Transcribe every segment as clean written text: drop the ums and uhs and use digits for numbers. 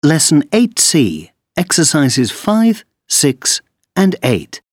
Lesson 8C, Exercises 5, 6 and 8.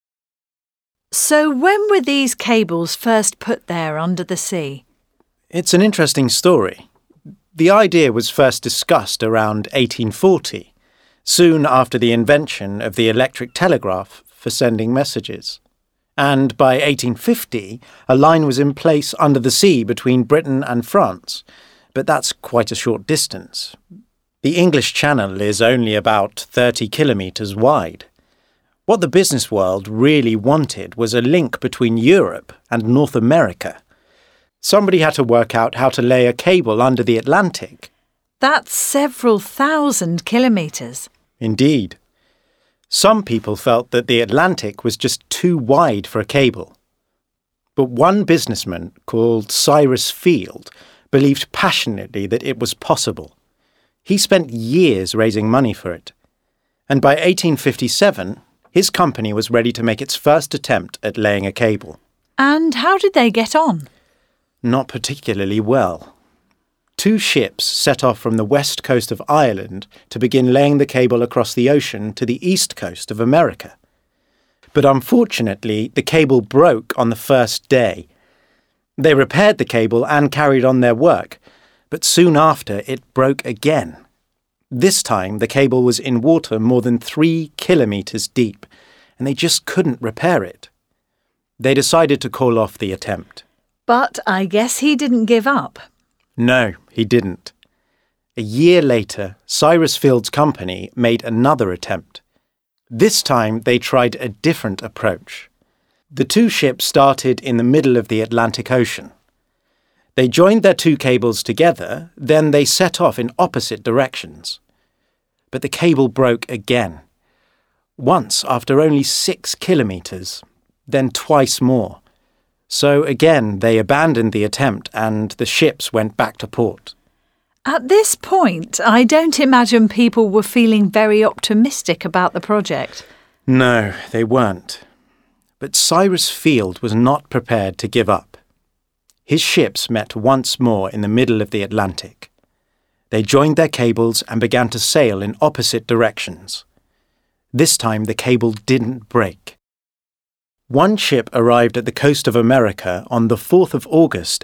So when were these cables first put there under the sea? It's an interesting story. The idea was first discussed around 1840, soon after the invention of the electric telegraph for sending messages. And by 1850, a line was in place under the sea between Britain and France, but that's quite a short distance. The English Channel is only about 30 kilometres wide. What the business world really wanted was a link between Europe and North America. Somebody had to work out how to lay a cable under the Atlantic. That's several thousand kilometres. Indeed. Some people felt that the Atlantic was just too wide for a cable. But one businessman called Cyrus Field believed passionately that it was possible. He spent years raising money for it. And by 1857, his company was ready to make its first attempt at laying a cable. And how did they get on? Not particularly well. 2 ships set off from the west coast of Ireland to begin laying the cable across the ocean to the east coast of America. But unfortunately, the cable broke on the first day. They repaired the cable and carried on their work, but soon after it broke again. This time the cable was in water more than 3 kilometres deep, and they just couldn't repair it. They decided to call off the attempt. But I guess he didn't give up. No, he didn't. A year later, Cyrus Field's company made another attempt. This time they tried a different approach. The 2 ships started in the middle of the Atlantic Ocean. They joined their 2 cables together, then they set off in opposite directions. But the cable broke again. Once after only 6 kilometres, then twice more. So again they abandoned the attempt and the ships went back to port. At this point, I don't imagine people were feeling very optimistic about the project. No, they weren't. But Cyrus Field was not prepared to give up. His ships met once more in the middle of the Atlantic. They joined their cables and began to sail in opposite directions. This time the cable didn't break. One ship arrived at the coast of America on the 4th of August,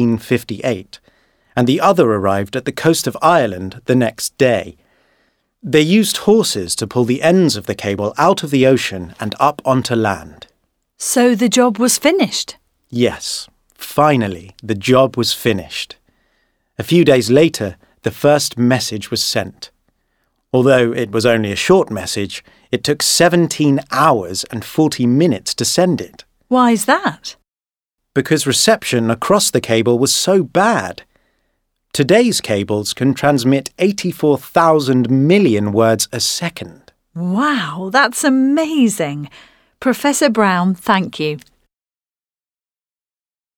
1858, and the other arrived at the coast of Ireland the next day. They used horses to pull the ends of the cable out of the ocean and up onto land. So the job was finished? Yes, finally, the job was finished. A few days later, the first message was sent. Although it was only a short message, it took 17 hours and 40 minutes to send it. Why's that? Because reception across the cable was so bad. Today's cables can transmit 84,000 million words a second. Wow, that's amazing. Professor Brown, thank you.